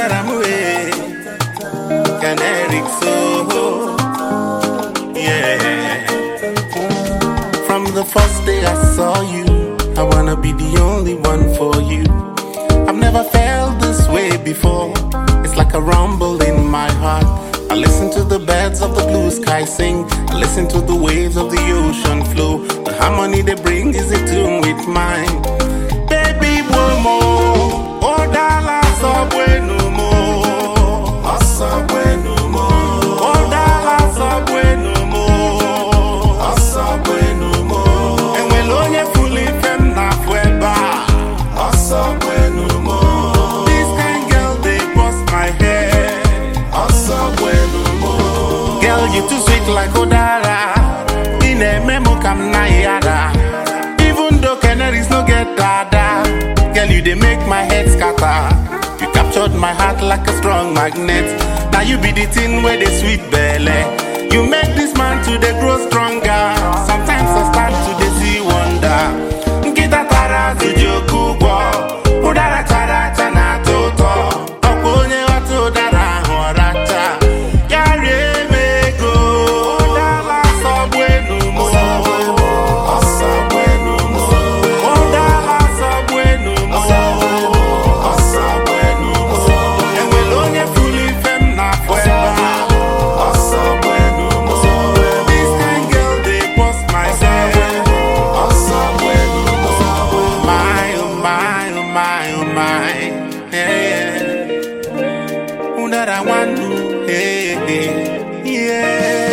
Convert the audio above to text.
Unaramwe, Caneric Soho. Yeah. From the first day I saw you, I wanna be the only one for you. I've never felt this way before. It's like a rumble in my heart. I listen to the birds of the blue sky sing. I listen to the waves of the ocean flow. The harmony they bring is in tune with mine. Baby, womo, oh dala subway no more. Subway no more. Oh dala subway no more. Subway no more. And when onye fully fem na fueba. Subway no more. This kind girl they bust my head. Subway no more. Girl, you too sweet like Odara. In a memo kam na yada. Even though canaries no get dada. Girl, you they make my head scatter. You captured my heart like a strong magnet. Now you be the thing where they sweet belly. You make this man to the grow stronger. Sometimes I start to the see wonder. Kita tara to joku bo. Udara tara chana toto. Okonye watu dara horacha. Yare mego. Odala subway no more. Subway no more. Odala subway no more. Subway no more. And we lonye fully fem na forever. Subway no more. This kind girl they bust my head. Subway no more. My oh my oh my oh my. Yeah. Unara wandu. Hey, hey. Yeah.